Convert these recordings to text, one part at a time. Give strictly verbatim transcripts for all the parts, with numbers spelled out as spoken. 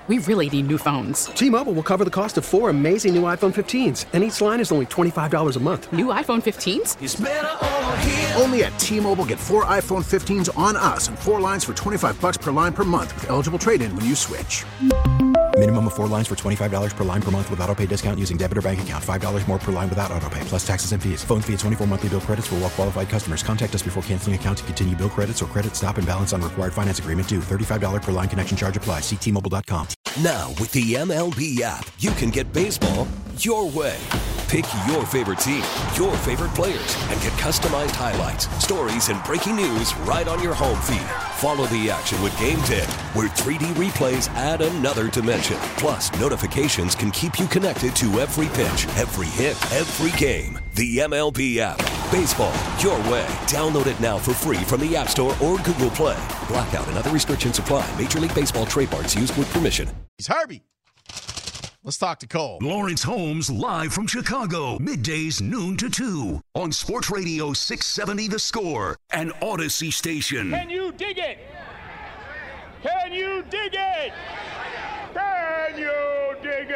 We really need new phones. T-Mobile will cover the cost of four amazing new iPhone fifteens, and each line is only twenty-five dollars a month. New iPhone fifteens? It's better over here. Only at T-Mobile, get four iPhone fifteens on us and four lines for twenty-five dollars per line per month with eligible trade-in when you switch. Minimum of four lines for twenty-five dollars per line per month with autopay discount using debit or bank account. five dollars more per line without autopay, plus taxes and fees. Phone fee at twenty-four monthly bill credits for well-qualified customers. Contact us before canceling account to continue bill credits or credit stop and balance on required finance agreement due. thirty-five dollars per line connection charge applies. See T Mobile dot com. Now, with the M L B app, you can get baseball your way. Pick your favorite team, your favorite players, and get customized highlights, stories, and breaking news right on your home feed. Follow the action with Game Day, where three D replays add another dimension. Plus, notifications can keep you connected to every pitch, every hit, every game. The M L B app. Baseball your way. Download it now for free from the App Store or Google Play. Blackout and other restrictions apply. Major League Baseball trademarks used with permission. He's Herbie. Let's talk to Cole. Lawrence Holmes live from Chicago, middays noon to two on Sports Radio six seventy The Score and Odyssey Station. Can you dig it? Can you dig it? Can you dig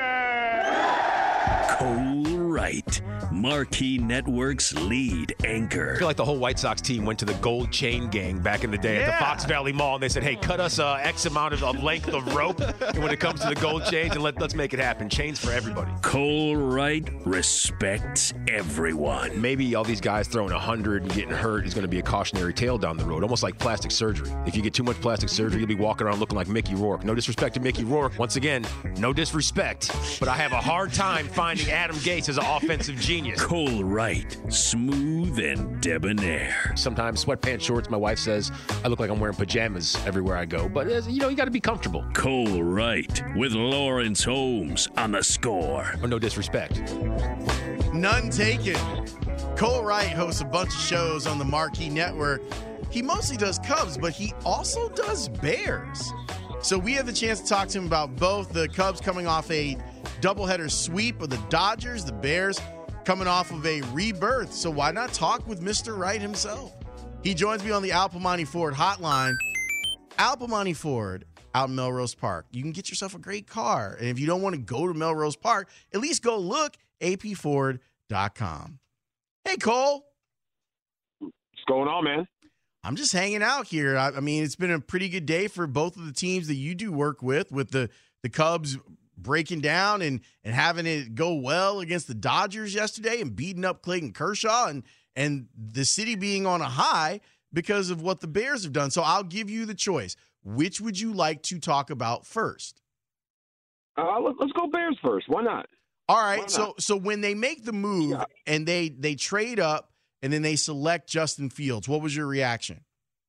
it? Cole Wright, Marquee Network's lead anchor. I feel like the whole White Sox team went to the Gold Chain Gang back in the day yeah. at the Fox Valley Mall, and they said, hey, cut us uh, X amount of, of length of rope and when it comes to the gold chains, and let, let's make it happen. Chains for everybody. Cole Wright respects everyone. Maybe all these guys throwing one hundred and getting hurt is going to be a cautionary tale down the road, almost like plastic surgery. If you get too much plastic surgery, you'll be walking around looking like Mickey Rourke. No disrespect to Mickey Rourke. Once again, no disrespect, but I have a hard time finding Adam Gase as an offensive genius. Cole Wright, smooth and debonair. Sometimes sweatpants, shorts, my wife says I look like I'm wearing pajamas everywhere I go. But, uh, you know, you got to be comfortable. Cole Wright with Lawrence Holmes on The Score. Oh, no disrespect. None taken. Cole Wright hosts a bunch of shows on the Marquee Network. He mostly does Cubs, but he also does Bears. So we had the chance to talk to him about both. The Cubs coming off a doubleheader sweep of the Dodgers, the Bears coming off of a rebirth. So why not talk with Mister Wright himself? He joins me on the Al Piemonte Ford hotline. Al Piemonte Ford out in Melrose Park. You can get yourself a great car. And if you don't want to go to Melrose Park, at least go look a p ford dot com. Hey, Cole. What's going on, man? I'm just hanging out here. I, I mean, it's been a pretty good day for both of the teams that you do work with, with the, the Cubs breaking down and, and having it go well against the Dodgers yesterday and beating up Clayton Kershaw, and, and the city being on a high because of what the Bears have done. So I'll give you the choice. Which would you like to talk about first? Uh, let's go Bears first. Why not? All right. So so when they make the move yeah. and they they trade up and then they select Justin Fields, what was your reaction?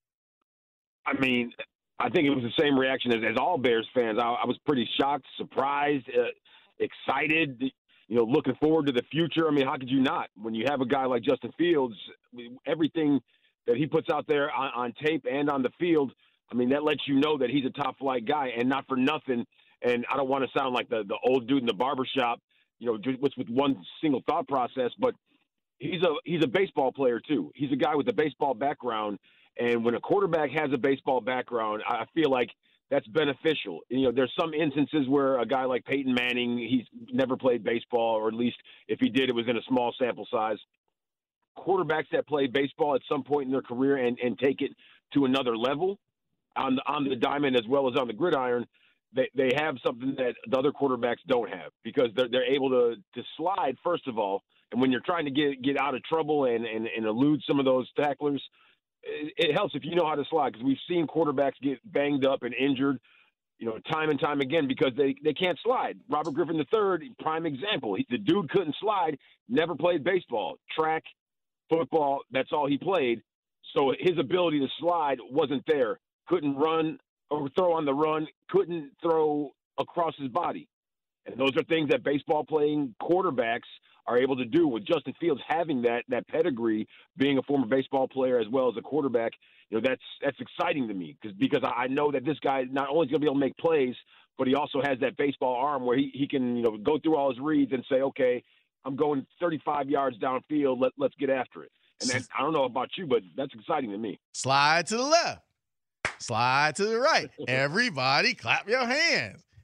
I mean, I think it was the same reaction as, as all Bears fans. I, I was pretty shocked, surprised, uh, excited, you know, looking forward to the future. I mean, how could you not? When you have a guy like Justin Fields, everything that he puts out there on, on tape and on the field, I mean, that lets you know that he's a top-flight guy, and not for nothing. And I don't want to sound like the, the old dude in the barbershop, you know, just with one single thought process, but he's a he's a baseball player too. He's a guy with a baseball background, and when a quarterback has a baseball background, I feel like that's beneficial. You know, there's some instances where a guy like Peyton Manning, he's never played baseball, or at least if he did, it was in a small sample size. Quarterbacks that play baseball at some point in their career and, and take it to another level on the, on the diamond as well as on the gridiron, They they have something that the other quarterbacks don't have, because they're they're able to, to slide, first of all. And when you're trying to get get out of trouble and, and, and elude some of those tacklers, it, it helps if you know how to slide, because we've seen quarterbacks get banged up and injured, you know, time and time again because they, they can't slide. Robert Griffin the third, prime example. He, the dude couldn't slide, never played baseball. Track, football, that's all he played. So his ability to slide wasn't there. Couldn't run or throw on the run, couldn't throw across his body. And those are things that baseball playing quarterbacks are able to do. With Justin Fields having that that pedigree, being a former baseball player as well as a quarterback, you know, that's that's exciting to me, because because I know that this guy not only is going to be able to make plays, but he also has that baseball arm where he, he can, you know, go through all his reads and say, okay, I'm going thirty-five yards downfield, let, let's get after it. And then, I don't know about you, but that's exciting to me. Slide to the left. Slide to the right. Everybody clap your hands.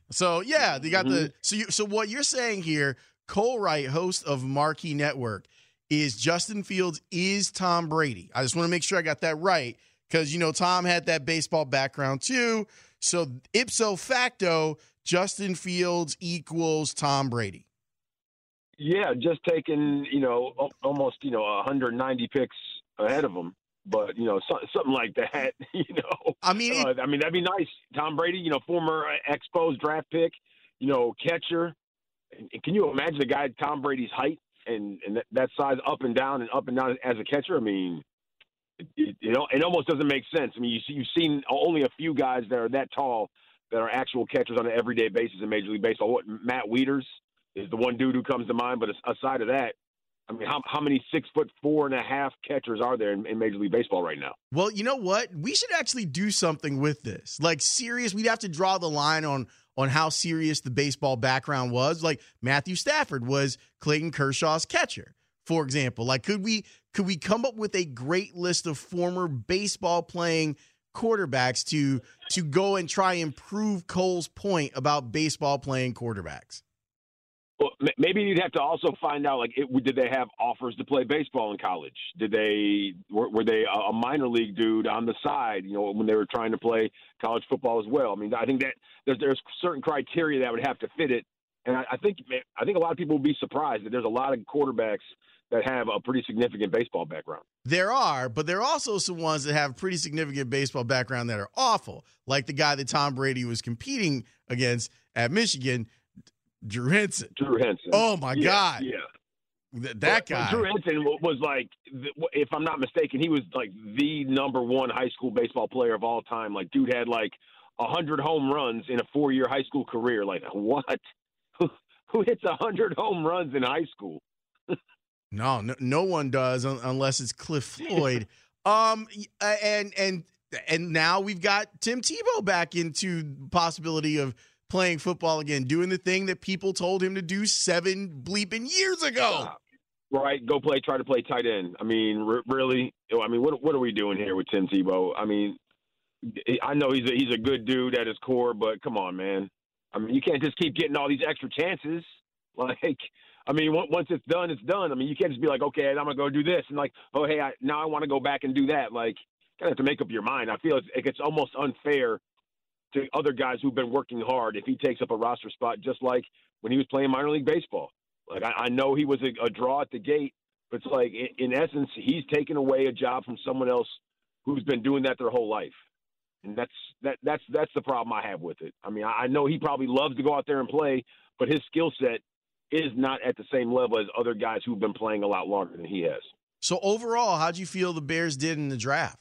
So yeah, they got mm-hmm. the so you so what you're saying here, Cole Wright, host of Marquee Network, is Justin Fields is Tom Brady. I just want to make sure I got that right because you know Tom had that baseball background too. So ipso facto, Justin Fields equals Tom Brady. Yeah, just taking you know almost you know one hundred ninety picks ahead of him. But, you know, so, something like that, you know. I mean, it, uh, I mean, that'd be nice. Tom Brady, you know, former Expos draft pick, you know, catcher. And can you imagine a guy Tom Brady's height and, and that, that size up and down and up and down as a catcher? I mean, it, you know, it almost doesn't make sense. I mean, you see, you've seen only a few guys that are that tall that are actual catchers on an everyday basis in Major League Baseball. What, Matt Wieters is the one dude who comes to mind. But aside of that, I mean, how how many six foot four and a half catchers are there in, in Major League Baseball right now? Well, you know what? We should actually do something with this. Like, serious, we'd have to draw the line on on how serious the baseball background was. Like, Matthew Stafford was Clayton Kershaw's catcher, for example. Like, could we could we come up with a great list of former baseball playing quarterbacks to to go and try and prove Cole's point about baseball playing quarterbacks? Well, maybe you'd have to also find out, like, it, did they have offers to play baseball in college? Did they were, were they a minor league dude on the side, you know, when they were trying to play college football as well? I mean, I think that there's, there's certain criteria that would have to fit it, and I, I think I think a lot of people will be surprised that there's a lot of quarterbacks that have a pretty significant baseball background. There are, but there are also some ones that have pretty significant baseball background that are awful, like the guy that Tom Brady was competing against at Michigan. Drew Henson. Drew Henson. Oh, my yeah, God. Yeah. Th- that but, guy. But Drew Henson was like, if I'm not mistaken, he was like the number one high school baseball player of all time. Like, dude had like one hundred home runs in a four-year high school career. Like, what? Who hits one hundred home runs in high school? no, no, no one does un- unless it's Cliff Floyd. um, and and and now we've got Tim Tebow back into possibility of playing football again, doing the thing that people told him to do seven bleeping years ago. Right, go play, try to play tight end. I mean, r- really? I mean, what what are we doing here with Tim Tebow? I mean, I know he's a, he's a good dude at his core, but come on, man. I mean, you can't just keep getting all these extra chances. Like, I mean, once it's done, it's done. I mean, you can't just be like, okay, I'm going to go do this. And like, oh, hey, I, now I want to go back and do that. Like, you kind of have to make up your mind. I feel it's, it's almost unfair to other guys who've been working hard if he takes up a roster spot, just like when he was playing minor league baseball. Like, I, I know he was a, a draw at the gate, but it's like, in, in essence, he's taken away a job from someone else who's been doing that their whole life. And that's that that's that's the problem I have with it. I mean, I, I know he probably loves to go out there and play, but his skill set is not at the same level as other guys who've been playing a lot longer than he has. So overall, how'd you feel the Bears did in the draft?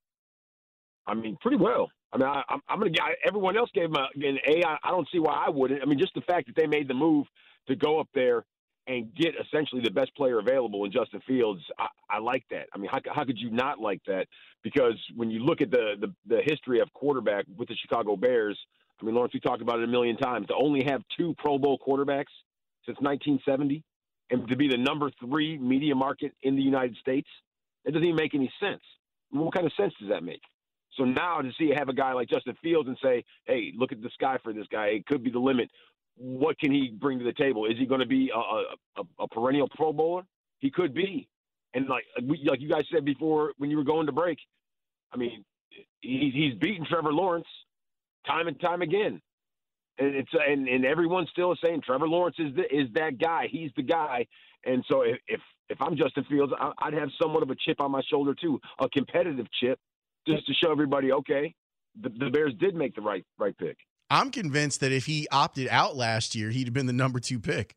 I mean, pretty well. I mean, I, I'm, I'm going to – everyone else gave him a, an A. I, I don't see why I wouldn't. I mean, just the fact that they made the move to go up there and get essentially the best player available in Justin Fields, I, I like that. I mean, how, how could you not like that? Because when you look at the, the, the history of quarterback with the Chicago Bears, I mean, Lawrence, we talked about it a million times, to only have two Pro Bowl quarterbacks since nineteen seventy and to be the number three media market in the United States, it doesn't even make any sense. I mean, what kind of sense does that make? So now to see have a guy like Justin Fields and say, hey, look at the sky for this guy. It could be the limit. What can he bring to the table? Is he going to be a, a, a perennial Pro Bowler? He could be. And like like you guys said before when you were going to break, I mean, he's, he's beaten Trevor Lawrence time and time again. And it's and, and everyone's still saying Trevor Lawrence is the, is that guy. He's the guy. And so if if, if I'm Justin Fields, I'd have somewhat of a chip on my shoulder too, a competitive chip, just to show everybody, okay, the, the Bears did make the right right pick. I'm convinced that if he opted out last year, he'd have been the number two pick.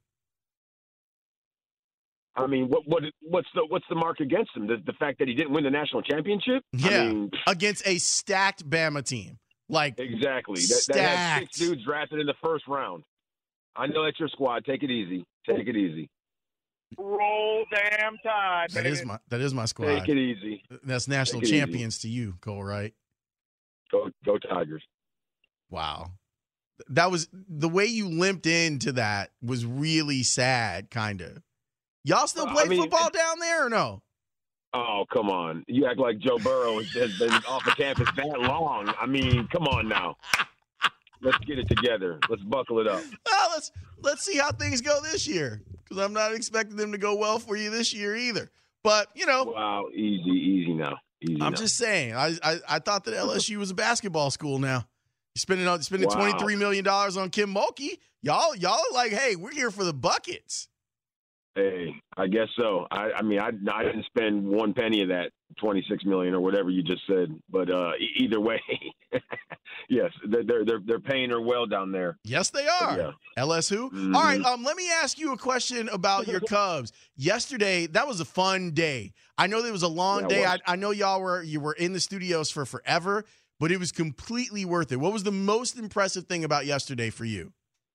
I mean, what what what's the what's the mark against him? The, the fact that he didn't win the national championship? Yeah, I mean, against a stacked Bama team. Like exactly. Stacked. That, that had six dudes drafted in the first round. I know that's your squad. Take it easy. Take it easy. Roll damn tide. That is my that is my squad. Take it easy. That's national Take it champions easy. To you, Cole, right? Go go Tigers. Wow. That was the way you limped into that was really sad, kind of. Y'all still play I mean, football down there or no? Oh, come on. You act like Joe Burrow has been off the campus that long. I mean, come on now. let's get it together. Let's buckle it up. Well, let's let's see how things go this year, because I'm not expecting them to go well for you this year either. But you know, wow, easy, easy now. Easy I'm now. just saying. I, I I thought that L S U was a basketball school. Now you're spending on spending wow. twenty-three million dollars on Kim Mulkey. Y'all y'all are like, hey, we're here for the buckets. Hey, I guess so. I, I mean, I, I didn't spend one penny of that twenty-six million or whatever you just said. But uh, e- either way, yes, they're, they're they're they're paying her well down there. Yes, they are. Yeah. L S U. Mm-hmm. All right. Um, let me ask you a question about your Cubs. Yesterday, that was a fun day. I know it was a long yeah, day. I, I know y'all were you were in the studios for forever, but it was completely worth it. What was the most impressive thing about yesterday for you?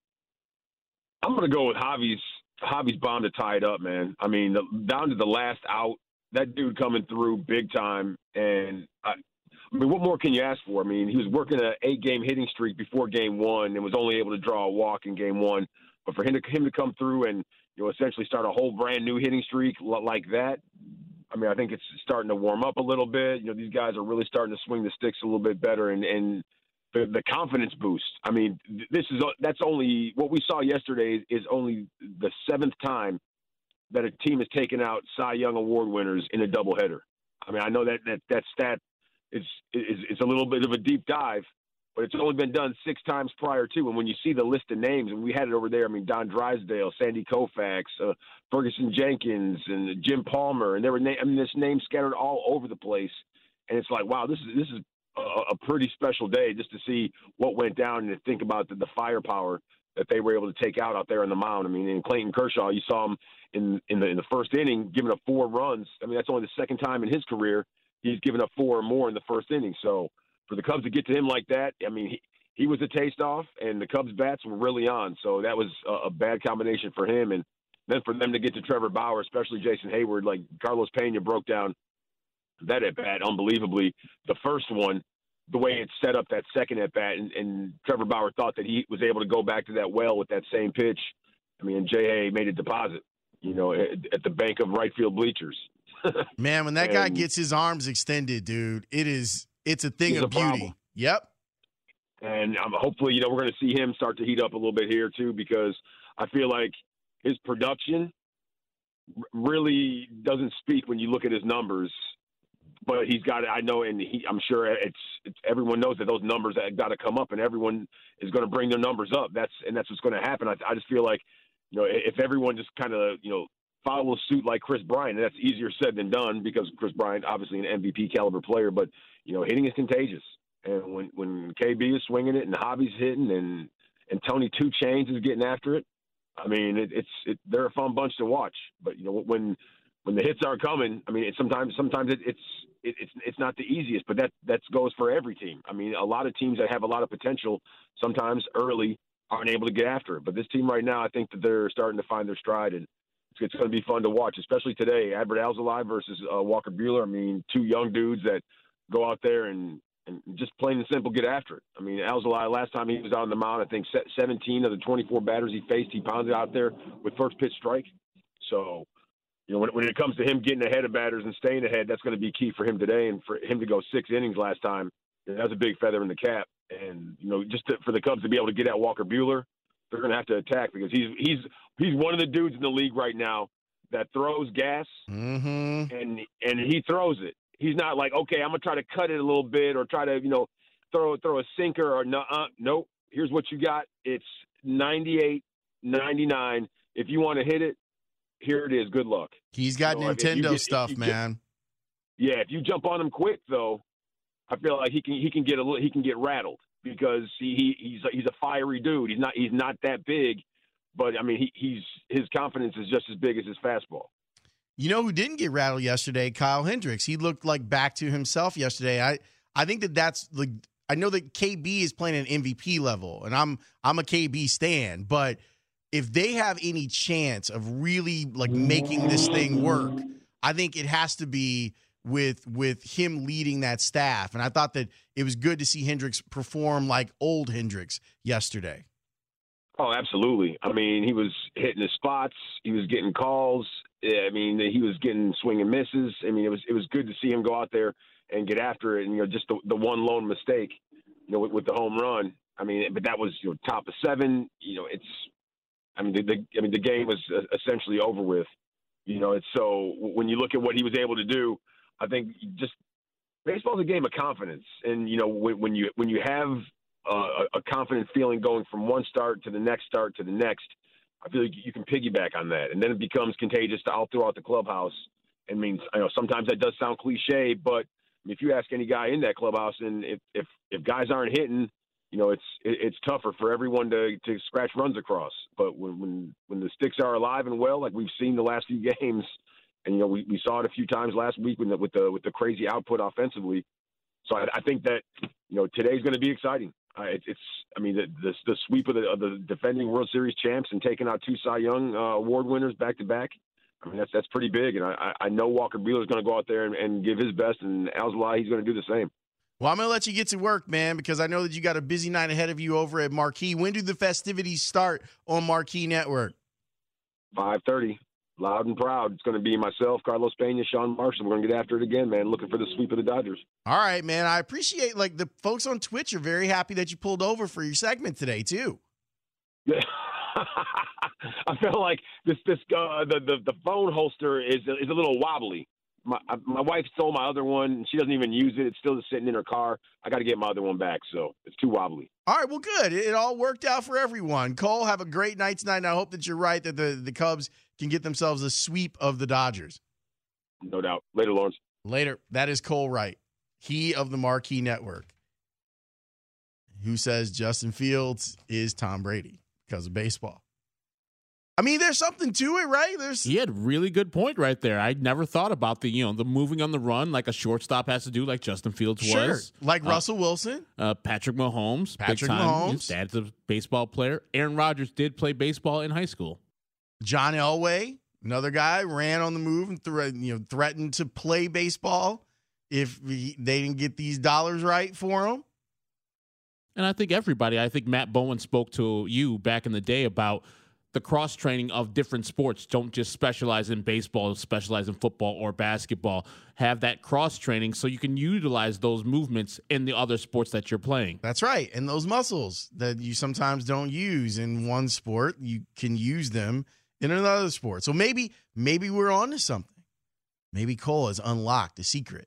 I'm gonna go with Javi's. Javi's bound to tie it up, man. I mean, the, down to the last out, that dude coming through big time. And I, I mean, what more can you ask for? I mean, he was working an eight-game hitting streak before game one and was only able to draw a walk in game one. But for him to him to come through and you know essentially start a whole brand new hitting streak like that, I mean, I think it's starting to warm up a little bit. You know, these guys are really starting to swing the sticks a little bit better, and and the, the confidence boost. I mean, this is that's only what we saw yesterday is only the seventh time that a team has taken out Cy Young Award winners in a doubleheader. I mean, I know that that, that stat is, is is a little bit of a deep dive, but it's only been done six times prior to. And when you see the list of names, and we had it over there, I mean, Don Drysdale, Sandy Koufax, uh, Ferguson Jenkins, and Jim Palmer, and there were na- I mean, this name scattered all over the place. And it's like, wow, this is this is a, a pretty special day just to see what went down and to think about the, the firepower that they were able to take out out there on the mound. I mean, in Clayton Kershaw, you saw him in in the, in the first inning giving up four runs. I mean, that's only the second time in his career he's given up four or more in the first inning. So for the Cubs to get to him like that, I mean, he, he was a taste-off, and the Cubs' bats were really on. So that was a, a bad combination for him. And then for them to get to Trevor Bauer, especially Jason Hayward, like Carlos Pena broke down that at-bat unbelievably. The first one, the way it set up that second at-bat, and, and Trevor Bauer thought that he was able to go back to that well with that same pitch. I mean, J A made a deposit, you know, at, at the bank of right field bleachers. Man, when that and guy gets his arms extended, dude, it is it's a thing he's of a beauty. problem. Yep. And um, hopefully, you know, we're going to see him start to heat up a little bit here too, because I feel like his production r- really doesn't speak when you look at his numbers. But he's got it. I know, and he, I'm sure it's, it's everyone knows that those numbers have got to come up, and everyone is going to bring their numbers up. That's and that's what's going to happen. I, I just feel like, you know, if everyone just kind of, you know, follows suit like Chris Bryant, and that's easier said than done because Chris Bryant, obviously an M V P caliber player, but you know, hitting is contagious. And when when K B is swinging it and Javi's hitting and and Tony Two Chainz is getting after it, I mean, it, it's it, they're a fun bunch to watch. But you know, when when the hits aren't coming, I mean, it, sometimes sometimes it, it's it, it's it's not the easiest, but that that goes for every team. I mean, a lot of teams that have a lot of potential sometimes early aren't able to get after it. But this team right now, I think that they're starting to find their stride, and it's, it's going to be fun to watch, especially today. Adbert Alzolay versus uh, Walker Buehler. I mean, two young dudes that go out there and, and just plain and simple get after it. I mean, Alzolay, last time he was out on the mound, I think seventeen of the twenty-four batters he faced, he pounded out there with first pitch strike. So, you know, when, when it comes to him getting ahead of batters and staying ahead, that's going to be key for him today. And for him to go six innings last time, you know, that was a big feather in the cap. And, you know, just to, for the Cubs to be able to get at Walker Buehler, they're going to have to attack because he's he's he's one of the dudes in the league right now that throws gas, mm-hmm. and and he throws it. He's not like, okay, I'm going to try to cut it a little bit or try to, you know, throw throw a sinker or no, uh, nope. Here's what you got. It's ninety-eight, ninety-nine. If you want to hit it, here it is. Good luck. He's got you know, Nintendo get, stuff, man. Yeah, if you jump on him quick, though, I feel like he can he can get a little, he can get rattled because he, he he's he's a fiery dude. He's not he's not that big, but I mean he, he's his confidence is just as big as his fastball. You know who didn't get rattled yesterday? Kyle Hendricks. He looked like back to himself yesterday. I I think that that's like I know that K B is playing at M V P level, and I'm I'm a K B stan, but if they have any chance of really like making this thing work, I think it has to be with with him leading that staff. And I thought that it was good to see Hendricks perform like old Hendricks yesterday. Oh, absolutely. I mean, he was hitting his spots. He was getting calls. I mean, he was getting swing and misses. I mean, it was it was good to see him go out there and get after it. And, you know, just the, the one lone mistake, you know, with, with the home run. I mean, but that was you know, top of seven. You know, it's. I mean, the, the I mean the game was essentially over with. You know, it's so when you look at what he was able to do, I think just baseball's a game of confidence, and you know when, when you when you have uh, a confident feeling going from one start to the next start to the next, I feel like you can piggyback on that, and then it becomes contagious to all throughout the clubhouse. It means, I know sometimes that does sound cliche, but if you ask any guy in that clubhouse, and if if, if guys aren't hitting, you know, it's it, it's tougher for everyone to, to scratch runs across. But when, when when the sticks are alive and well, like we've seen the last few games, and you know we, we saw it a few times last week with the with the with the crazy output offensively. So I, I think that you know today's going to be exciting. Uh, it, it's I mean the, the the sweep of the of the defending World Series champs and taking out two Cy Young uh, award winners back to back. I mean, that's that's pretty big, and I, I know Walker Buehler is going to go out there and, and give his best, and Alzolay, he's going to do the same. Well, I'm going to let you get to work, man, because I know that you got a busy night ahead of you over at Marquee. When do the festivities start on Marquee Network? five thirty, loud and proud. It's going to be myself, Carlos Pena, Sean Marshall. We're going to get after it again, man, looking for the sweep of the Dodgers. All right, man. I appreciate, like, the folks on Twitch are very happy that you pulled over for your segment today, too. Yeah. I feel like this this uh, the, the the phone holster is is a little wobbly. My my wife stole my other one, and she doesn't even use it. It's still sitting in her car. I got to get my other one back, so it's too wobbly. All right, well, good. It, it all worked out for everyone. Cole, have a great night tonight, and I hope that you're right that the, the Cubs can get themselves a sweep of the Dodgers. No doubt. Later, Lawrence. Later. That is Cole Wright, he of the Marquee Network, who says Justin Fields is Tom Brady because of baseball. I mean, there's something to it, right? There's He had a really good point right there. I never thought about the, you know, the moving on the run like a shortstop has to do, like Justin Fields sure. was. Like uh, Russell Wilson. Uh, Patrick Mahomes. Patrick big time. Mahomes. His dad's a baseball player. Aaron Rodgers did play baseball in high school. John Elway, another guy, ran on the move and thre- you know, threatened to play baseball if he, they didn't get these dollars right for him. And I think everybody, I think Matt Bowen spoke to you back in the day about the cross-training of different sports. Don't just specialize in baseball, specialize in football or basketball. Have that cross-training so you can utilize those movements in the other sports that you're playing. That's right. And those muscles that you sometimes don't use in one sport, you can use them in another sport. So maybe maybe we're on to something. Maybe Cole has unlocked a secret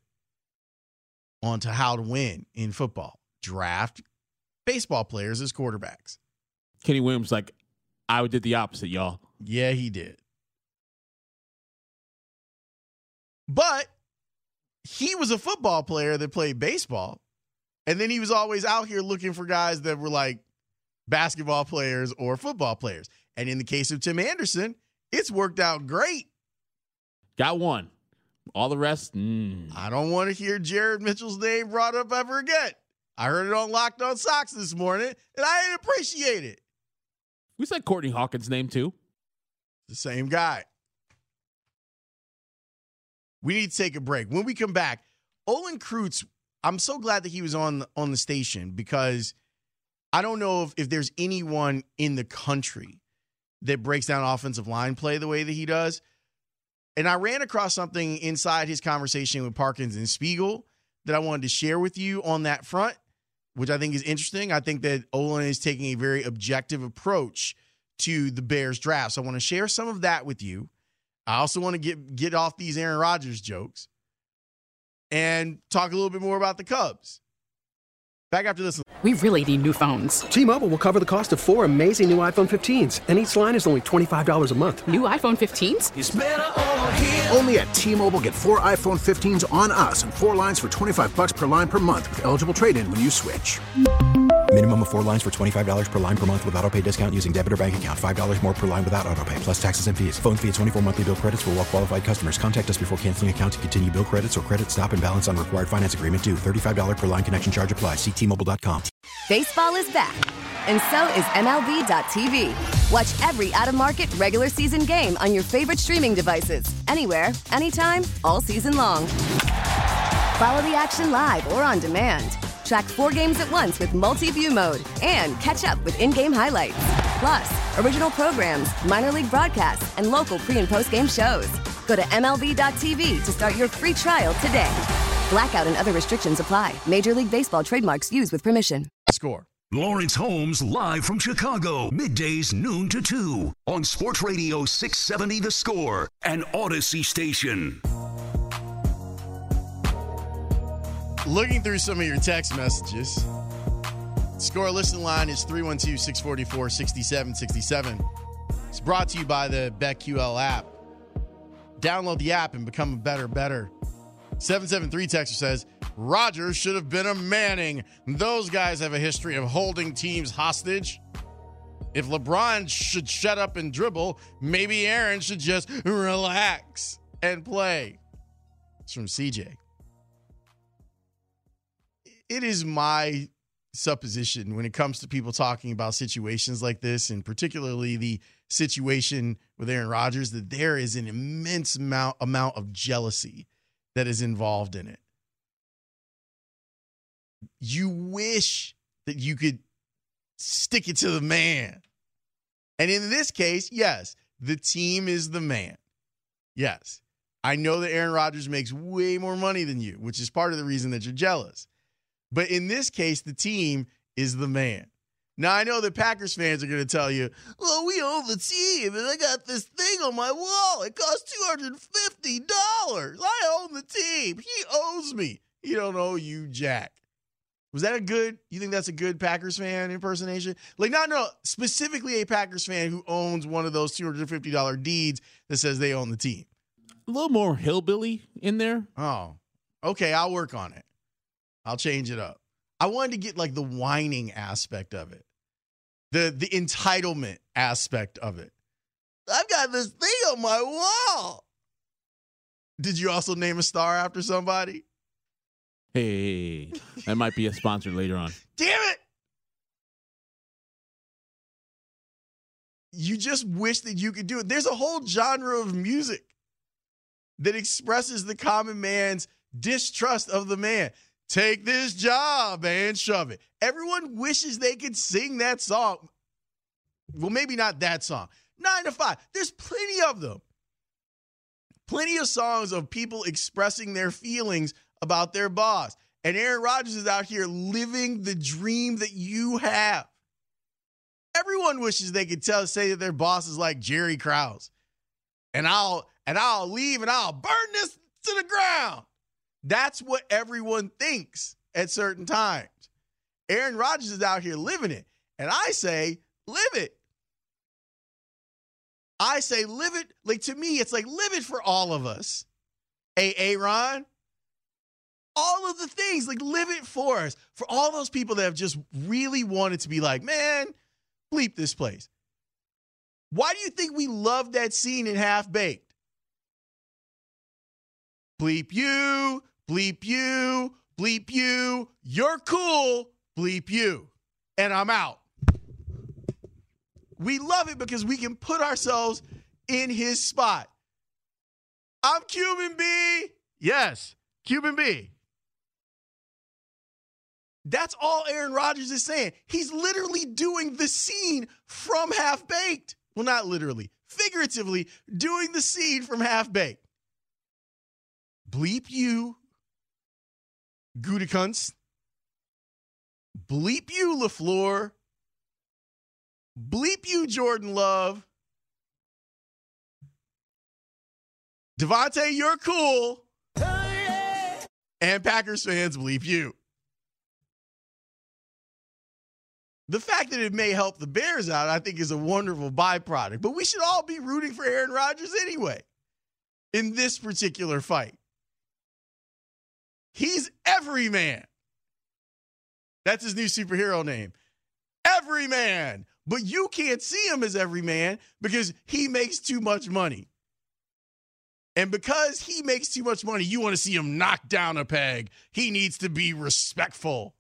onto how to win in football. Draft baseball players as quarterbacks. Kenny Williams, like, I did the opposite, y'all. Yeah, he did. But he was a football player that played baseball. And then he was always out here looking for guys that were like basketball players or football players. And in the case of Tim Anderson, it's worked out great. Got one. All the rest, mm. I don't want to hear Jared Mitchell's name brought up ever again. I heard it on Locked On Sox this morning, and I didn't appreciate it. We said Courtney Hawkins' name, too. The same guy. We need to take a break. When we come back, Olin Kreutz, I'm so glad that he was on the, on the station because I don't know if, if there's anyone in the country that breaks down offensive line play the way that he does. And I ran across something inside his conversation with Parkins and Spiegel that I wanted to share with you on that front, which I think is interesting. I think that Olin is taking a very objective approach to the Bears draft. So I want to share some of that with you. I also want to get, get off these Aaron Rodgers jokes and talk a little bit more about the Cubs. Back after this. We really need new phones. T-Mobile will cover the cost of four amazing new iPhone fifteens, and each line is only twenty-five dollars a month. New iPhone fifteens? It's better over here. Only at T-Mobile, get four iPhone fifteens on us and four lines for twenty-five bucks per line per month with eligible trade-in when you switch. Minimum of four lines for twenty-five dollars per line per month with autopay discount using debit or bank account. five dollars more per line without autopay, plus taxes and fees. Phone fee at twenty-four monthly bill credits for well-qualified customers. Contact us before canceling account to continue bill credits or credit stop and balance on required finance agreement due. thirty-five dollars per line connection charge applies. See T Mobile dot com. Baseball is back, and so is M L B dot T V. Watch every out-of-market regular season game on your favorite streaming devices. Anywhere, anytime, all season long. Follow the action live or on demand. Track four games at once with multi-view mode and catch up with in-game highlights. Plus, original programs, minor league broadcasts, and local pre- and post-game shows. Go to M L B dot T V to start your free trial today. Blackout and other restrictions apply. Major League Baseball trademarks used with permission. Score. Lawrence Holmes live from Chicago, middays noon to two on Sports Radio six seventy The Score and Odyssey Station. Looking through some of your text messages. Score listen line is three one two, six four four, six seven six seven. It's brought to you by the BetQL app. Download the app and become a better, better. seven seven three texter says, Rodgers should have been a Manning. Those guys have a history of holding teams hostage. If LeBron should shut up and dribble, maybe Aaron should just relax and play. It's from C J. It is my supposition when it comes to people talking about situations like this, and particularly the situation with Aaron Rodgers, that there is an immense amount, amount of jealousy that is involved in it. You wish that you could stick it to the man. And in this case, yes, the team is the man. Yes, I know that Aaron Rodgers makes way more money than you, which is part of the reason that you're jealous. But in this case, the team is the man. Now, I know that Packers fans are going to tell you, well, we own the team, and I got this thing on my wall. It costs two hundred fifty dollars. I own the team. He owes me. He don't owe you jack. Was that a good, you think that's a good Packers fan impersonation? Like, not, no, specifically a Packers fan who owns one of those two hundred fifty dollars deeds that says they own the team. A little more hillbilly in there. Oh, okay, I'll work on it. I'll change it up. I wanted to get like the whining aspect of it. The the entitlement aspect of it. I've got this thing on my wall. Did you also name a star after somebody? Hey, that might be a sponsor later on. Damn it. You just wish that you could do it. There's a whole genre of music that expresses the common man's distrust of the man. Take this job and shove it. Everyone wishes they could sing that song. Well, maybe not that song. Nine to five. There's plenty of them. Plenty of songs of people expressing their feelings about their boss. And Aaron Rodgers is out here living the dream that you have. Everyone wishes they could tell, say that their boss is like Jerry Krause. And I'll and I'll leave and I'll burn this to the ground. That's what everyone thinks at certain times. Aaron Rodgers is out here living it. And I say, live it. I say, live it. Like, to me, it's like, live it for all of us. Hey, Aaron, all of the things, like, live it for us. For all those people that have just really wanted to be like, man, bleep this place. Why do you think we love that scene in Half-Baked? Bleep you, bleep you, bleep you. You're cool, bleep you. And I'm out. We love it because we can put ourselves in his spot. I'm Cuban B. Yes, Cuban B. That's all Aaron Rodgers is saying. He's literally doing the scene from Half-Baked. Well, not literally, figuratively doing the scene from Half-Baked. Bleep you, Gutekunst. Bleep you, LaFleur. Bleep you, Jordan Love. Devontae, you're cool. And Packers fans, bleep you. The fact that it may help the Bears out, I think, is a wonderful byproduct. But we should all be rooting for Aaron Rodgers anyway in this particular fight. He's Everyman. That's his new superhero name. Everyman. But you can't see him as Everyman because he makes too much money. And because he makes too much money, you want to see him knock down a peg. He needs to be respectful.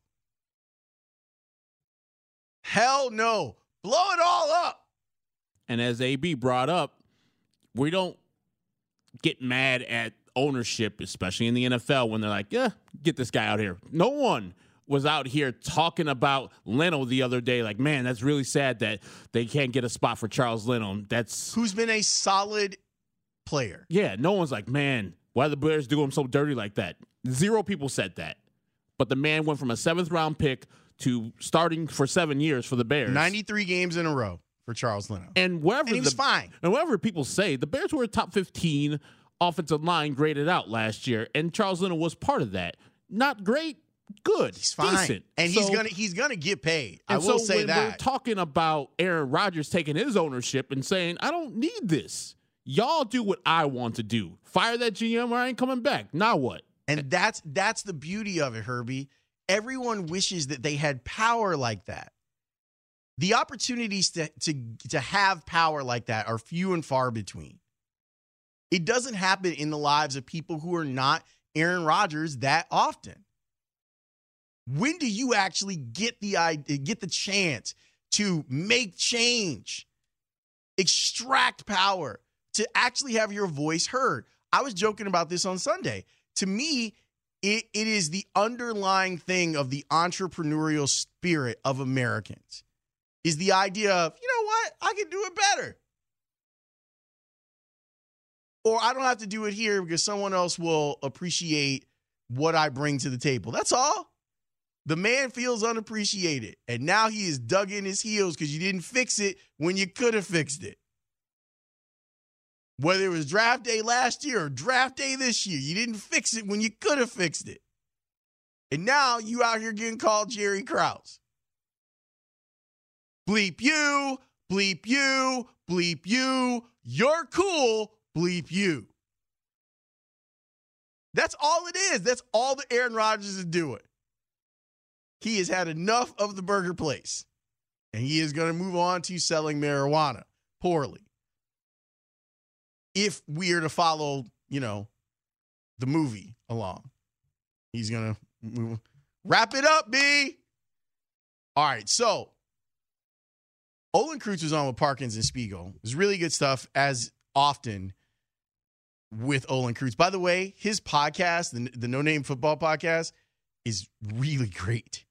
Hell no. Blow it all up. And as A B brought up, we don't get mad at ownership, especially in the N F L, when they're like, yeah, get this guy out here. No one was out here talking about Leno the other day. Like, man, that's really sad that they can't get a spot for Charles Leno. That's who's been a solid player. Yeah, no one's like, man, why the Bears do him so dirty like that? Zero people said that. But the man went from a seventh round pick to starting for seven years for the Bears. ninety-three games in a row for Charles Leno. And wherever and he was the, fine. And whatever people say, the Bears were a top fifteen offensive line graded out last year, and Charles Leno was part of that. Not great, good, he's fine. Decent. And so, he's gonna he's gonna get paid. I will so say when that. We're talking about Aaron Rodgers taking his ownership and saying, I don't need this. Y'all do what I want to do. Fire that G M or I ain't coming back. Now what? And that's that's the beauty of it, Herbie. Everyone wishes that they had power like that. The opportunities to, to, to have power like that are few and far between. It doesn't happen in the lives of people who are not Aaron Rodgers that often. When do you actually get the idea, get the chance to make change, extract power, to actually have your voice heard? I was joking about this on Sunday. To me, it, it is the underlying thing of the entrepreneurial spirit of Americans, is the idea of, you know what, I can do it better. Or I don't have to do it here because someone else will appreciate what I bring to the table. That's all. The man feels unappreciated, and now he is dug in his heels because you didn't fix it when you could have fixed it. Whether it was draft day last year or draft day this year, you didn't fix it when you could have fixed it. And now you out here getting called Jerry Krause. Bleep you, bleep you, bleep you. You're cool, bleep you. That's all it is. That's all that Aaron Rodgers is doing. He has had enough of the burger place, and he is going to move on to selling marijuana poorly. If we are to follow, you know, the movie along, he's going to wrap it up, B. All right, so Olin Kreutz was on with Parkins and Spiegel. It was really good stuff, as often with Olin Kreutz. By the way, his podcast, the, the No Name Football podcast, is really great.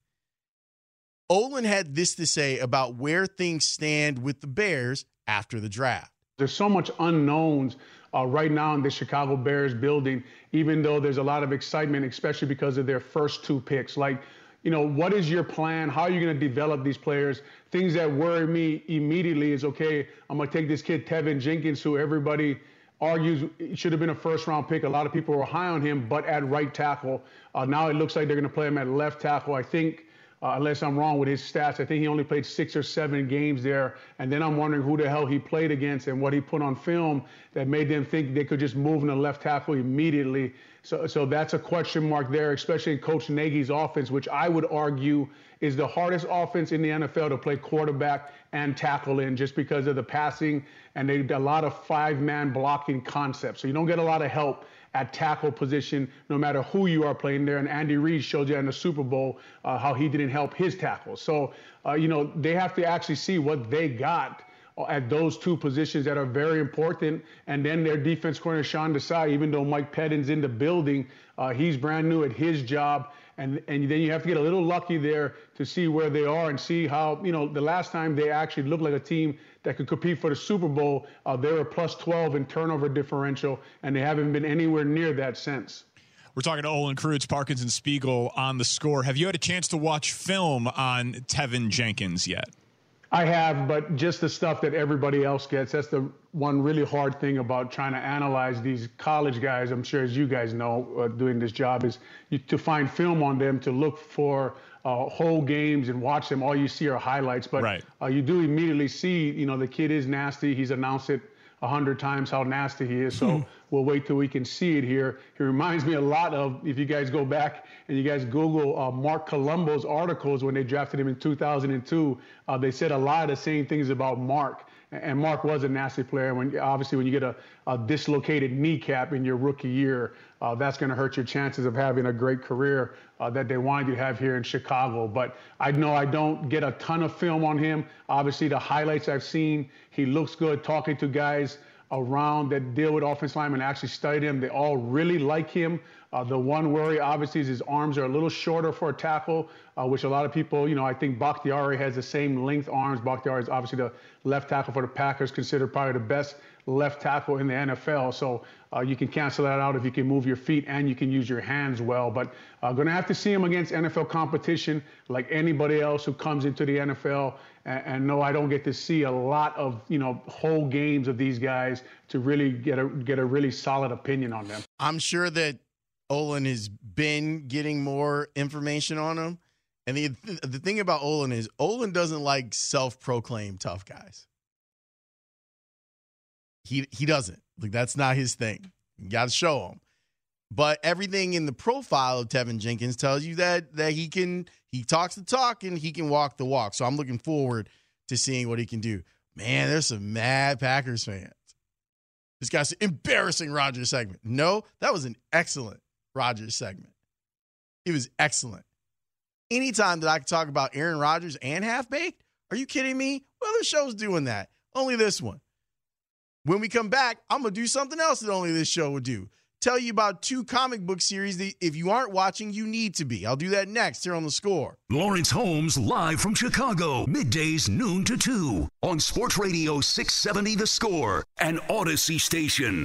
Olin had this to say about where things stand with the Bears after the draft. There's so much unknowns uh, right now in the Chicago Bears building, even though there's a lot of excitement, especially because of their first two picks. Like, you know, what is your plan? How are you going to develop these players? Things that worry me immediately is, okay, I'm going to take this kid, Tevin Jenkins, who everybody argues should have been a first-round pick. A lot of people were high on him, but at right tackle. Uh, now it looks like they're going to play him at left tackle. I think, uh, unless I'm wrong with his stats, I think he only played six or seven games there. And then I'm wondering who the hell he played against and what he put on film that made them think they could just move him to left tackle immediately. So, so that's a question mark there, especially in Coach Nagy's offense, which I would argue is the hardest offense in the N F L to play quarterback and tackle in, just because of the passing and they a lot of five-man blocking concepts. So you don't get a lot of help at tackle position, no matter who you are playing there. And Andy Reid showed you in the Super Bowl uh, how he didn't help his tackles. So, uh, you know, they have to actually see what they got at those two positions that are very important. And then their defense corner, Sean Desai, even though Mike Pettin's in the building, uh, he's brand new at his job. And and then you have to get a little lucky there to see where they are and see how, you know, the last time they actually looked like a team that could compete for the Super Bowl, uh, they were plus twelve in turnover differential, and they haven't been anywhere near that since. We're talking to Olin Kreutz, Parkins and Spiegel on The Score. Have you had a chance to watch film on Tevin Jenkins yet? I have, but just the stuff that everybody else gets. That's the one really hard thing about trying to analyze these college guys. I'm sure, as you guys know, uh, doing this job, is you, to find film on them, to look for uh, whole games and watch them. All you see are highlights, but right. uh, you do immediately see, you know, the kid is nasty. He's announced it a hundred times how nasty he is. So we'll wait till we can see it here. He reminds me a lot of, if you guys go back and you guys Google uh, Mark Colombo's articles when they drafted him in two thousand two, uh, they said a lot of the same things about Mark. And Mark was a nasty player. When obviously when you get a, a dislocated kneecap in your rookie year, uh, that's going to hurt your chances of having a great career uh, that they wanted you to have here in Chicago. But I know I don't get a ton of film on him. Obviously, the highlights I've seen, he looks good talking to guys around that deal with offensive linemen and actually study them. They all really like him. Uh, the one worry, obviously, is his arms are a little shorter for a tackle, uh, which a lot of people, you know, I think Bakhtiari has the same length arms. Bakhtiari is obviously the left tackle for the Packers, considered probably the best left tackle in the N F L. So uh, you can cancel that out if you can move your feet and you can use your hands well. But uh, going to have to see him against N F L competition like anybody else who comes into the N F L. And, and no, I don't get to see a lot of, you know, whole games of these guys to really get a get a really solid opinion on them. I'm sure that Olin has been getting more information on him. And the the thing about Olin is Olin doesn't like self-proclaimed tough guys. He he doesn't. Like, that's not his thing. You got to show him. But everything in the profile of Tevin Jenkins tells you that that he can he talks the talk and he can walk the walk. So I'm looking forward to seeing what he can do. Man, there's some mad Packers fans. This guy's an embarrassing Rodgers segment. No, that was an excellent Rodgers segment. It was excellent. Anytime that I can talk about Aaron Rodgers and Half-Baked, are you kidding me? Well, the show's doing that. Only this one. When we come back, I'm going to do something else that only this show would do. Tell you about two comic book series that if you aren't watching, you need to be. I'll do that next here on The Score. Lawrence Holmes live from Chicago, middays noon to two on Sports Radio six seventy The Score and Odyssey Station.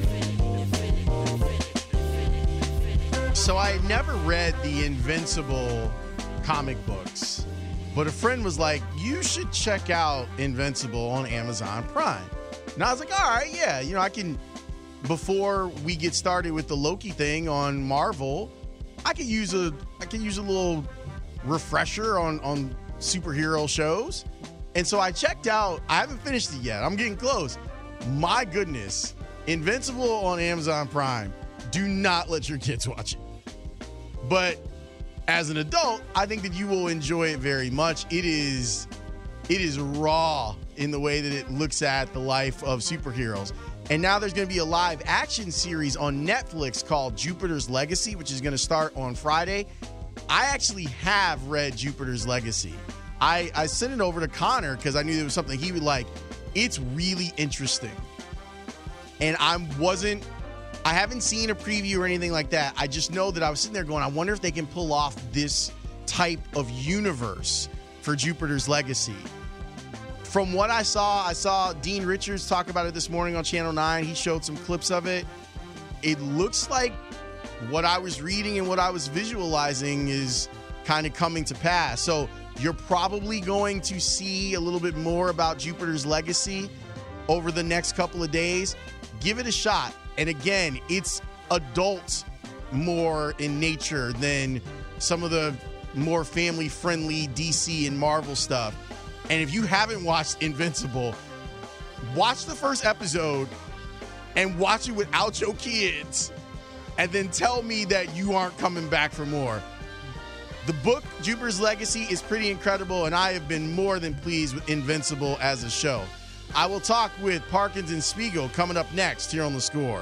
So I had never read the Invincible comic books, but a friend was like, you should check out Invincible on Amazon Prime. And I was like, all right, yeah, you know, I can, before we get started with the Loki thing on Marvel, I could use a, I could use a little refresher on, on superhero shows. And so I checked out, I haven't finished it yet. I'm getting close. My goodness, Invincible on Amazon Prime. Do not let your kids watch it. But as an adult, I think that you will enjoy it very much. It is, it is raw in the way that it looks at the life of superheroes. And now there's going to be a live action series on Netflix called Jupiter's Legacy, which is going to start on Friday. I actually have read Jupiter's Legacy. I, I sent it over to Connor because I knew there was something he would like. It's really interesting. And I wasn't, I haven't seen a preview or anything like that. I just know that I was sitting there going, I wonder if they can pull off this type of universe for Jupiter's Legacy. From what I saw, I saw Dean Richards talk about it this morning on Channel nine. He showed some clips of it. It looks like what I was reading and what I was visualizing is kind of coming to pass. So you're probably going to see a little bit more about Jupiter's Legacy over the next couple of days. Give it a shot. And again, it's adult more in nature than some of the more family-friendly D C and Marvel stuff. And if you haven't watched Invincible, watch the first episode and watch it without your kids and then tell me that you aren't coming back for more. The book, Jupiter's Legacy, is pretty incredible, and I have been more than pleased with Invincible as a show. I will talk with Parkins and Spiegel coming up next here on The Score.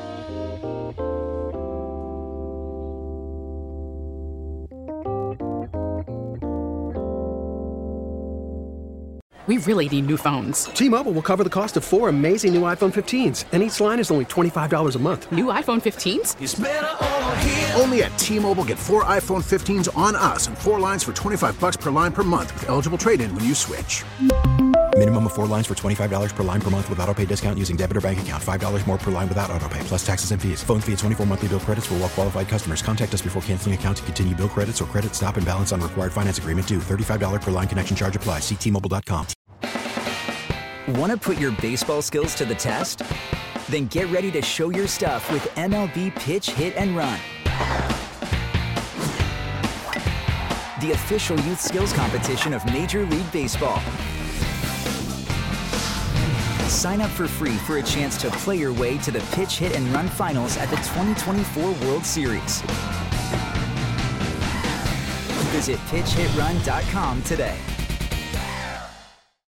We really need new phones. T-Mobile will cover the cost of four amazing new iPhone fifteens, and each line is only twenty-five dollars a month. New iPhone fifteens? It's better over here. Only at T-Mobile, get four iPhone fifteens on us and four lines for twenty-five dollars per line per month with eligible trade-in when you switch. Minimum of four lines for twenty-five dollars per line per month with autopay discount using debit or bank account. five dollars more per line without autopay, plus taxes and fees. Phone fee at twenty-four monthly bill credits for well-qualified customers. Contact us before canceling account to continue bill credits or credit stop and balance on required finance agreement due. thirty-five dollars per line connection charge applies. See T Mobile dot com. Want to put your baseball skills to the test? Then get ready to show your stuff with M L B Pitch, Hit, and Run. The official youth skills competition of Major League Baseball. Sign up for free for a chance to play your way to the Pitch, Hit, and Run finals at the twenty twenty-four World Series. Visit pitch hit run dot com today.